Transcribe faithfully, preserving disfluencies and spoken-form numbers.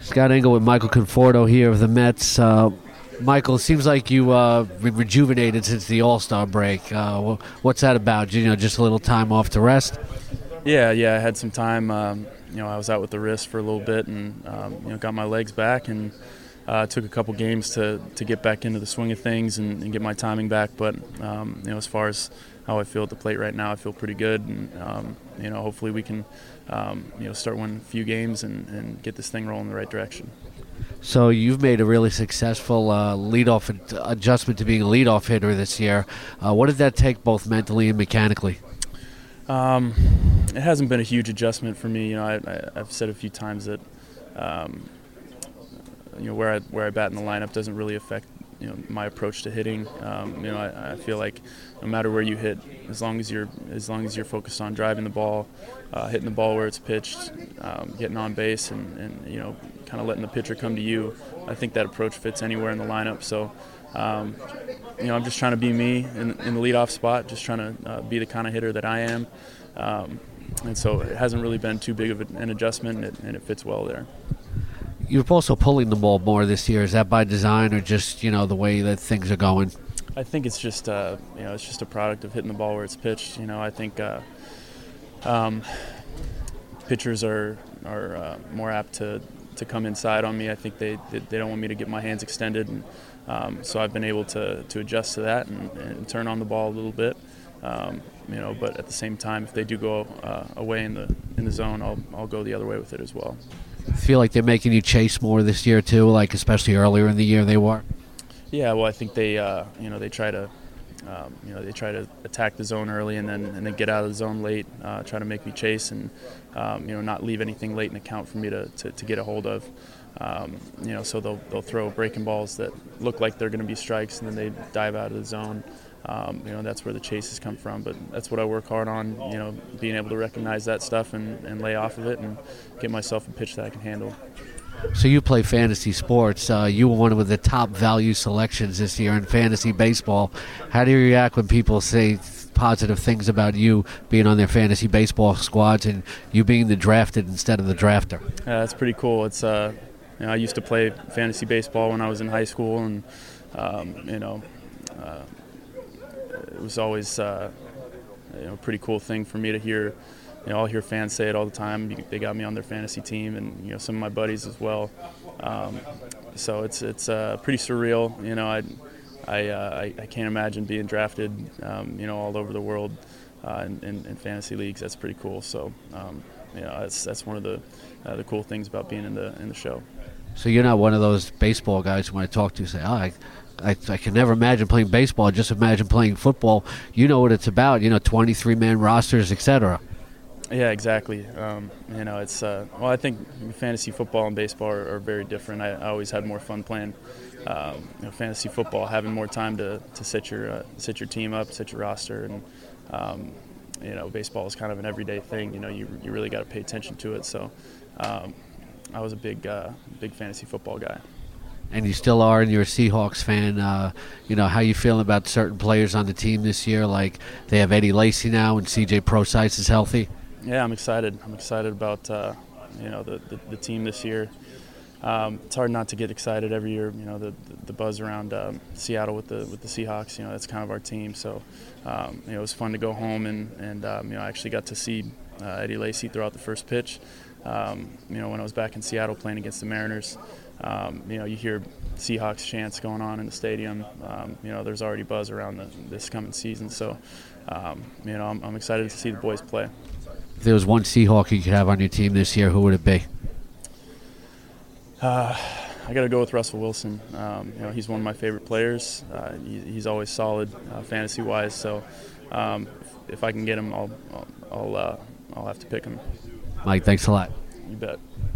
Scott Engel with Michael Conforto here of the Mets. Uh, Michael, it seems like you uh, re- rejuvenated since the All-Star break. Uh, what's that about? You know, just a little time off to rest? Yeah, yeah, I had some time. Um, you know, I was out with the wrist for a little bit, and um, you know, got my legs back, and uh, took a couple games to, to get back into the swing of things and, and get my timing back. But um, you know, as far as how I feel at the plate right now, I feel pretty good, and um, you know, hopefully we can um, you know start winning a few games and, and get this thing rolling in the right direction. So you've made a really successful uh, leadoff ad- adjustment to being a leadoff hitter this year. Uh, what did that take, both mentally and mechanically? Um, it hasn't been a huge adjustment for me. You know, I, I, I've said a few times that um, you know where I where I bat in the lineup doesn't really affect you know my approach to hitting. Um, you know, I, I feel like no matter where you hit, as long as you're as long as you're focused on driving the ball, uh, hitting the ball where it's pitched, um, getting on base, and, and you know, kind of letting the pitcher come to you, I think that approach fits anywhere in the lineup. So, um, you know, I'm just trying to be me in, in the leadoff spot, just trying to uh, be the kind of hitter that I am. Um, and so it hasn't really been too big of an adjustment, and it, and it fits well there. You're also pulling the ball more this year. Is that by design or just, you know, the way that things are going? I think it's just, uh, you know, it's just a product of hitting the ball where it's pitched. You know, I think uh, um, pitchers are are uh, more apt to, to come inside on me. I think they they don't want me to get my hands extended, and um, so I've been able to, to adjust to that and, and turn on the ball a little bit. Um, you know, but at the same time, if they do go uh, away in the in the zone, I'll I'll go the other way with it as well. I feel like they're making you chase more this year too, like especially earlier in the year they were. Yeah, well, I think they, uh, you know, they try to, um, you know, they try to attack the zone early and then and then get out of the zone late, uh, try to make me chase and, um, you know, not leave anything late in the count for me to, to, to get a hold of. Um, you know, so they'll they'll throw breaking balls that look like they're going to be strikes, and then they dive out of the zone. Um, you know, that's where the chases come from. But that's what I work hard on. You know, being able to recognize that stuff and, and lay off of it and get myself a pitch that I can handle. So you play fantasy sports. Uh, you were one of the top value selections this year in fantasy baseball. How do you react when people say positive things about you being on their fantasy baseball squads and you being the drafted instead of the drafter? Yeah, that's pretty cool. It's uh, you know, I used to play fantasy baseball when I was in high school, and um, you know, uh, it was always uh, you know, a pretty cool thing for me to hear. You know, I'll hear fans say it all the time. They got me on their fantasy team, and you know, some of my buddies as well. Um, so it's it's uh, pretty surreal. You know, I I, uh, I I can't imagine being drafted. Um, you know, all over the world uh, in, in, in fantasy leagues. That's pretty cool. So um, you know, that's that's one of the uh, the cool things about being in the in the show. So you're not one of those baseball guys who when I talk to say, oh, I, I, I can never imagine playing baseball. Just imagine playing football. You know what it's about. You know, twenty-three man rosters, et cetera. Yeah, exactly. Um, you know, it's uh, well, I think fantasy football and baseball are, are very different. I, I always had more fun playing um, you know, fantasy football, having more time to, to set your uh, set your team up, set your roster, and um, you know, baseball is kind of an everyday thing. You know, you you really got to pay attention to it. So, um, I was a big uh, big fantasy football guy. And you still are, and you're a Seahawks fan. Uh, you know, how you feeling about certain players on the team this year? Like they have Eddie Lacy now, and C J Prosise is healthy. Yeah, I'm excited. I'm excited about uh, you know the, the, the team this year. Um, it's hard not to get excited every year. You know the the, the buzz around um, Seattle with the with the Seahawks. You know that's kind of our team. So um, you know it was fun to go home and and um, you know I actually got to see uh, Eddie Lacy throw out the first pitch. Um, you know when I was back in Seattle playing against the Mariners. Um, you know you hear Seahawks chants going on in the stadium. Um, you know there's already buzz around the, this coming season. So um, you know I'm, I'm excited to see the boys play. If there was one Seahawk you could have on your team this year, who would it be? Uh, I got to go with Russell Wilson. Um, you know, he's one of my favorite players. Uh, he, he's always solid uh, fantasy-wise. So, um, if, if I can get him, I'll I'll I'll, uh, I'll have to pick him. Mike, thanks a lot. You bet.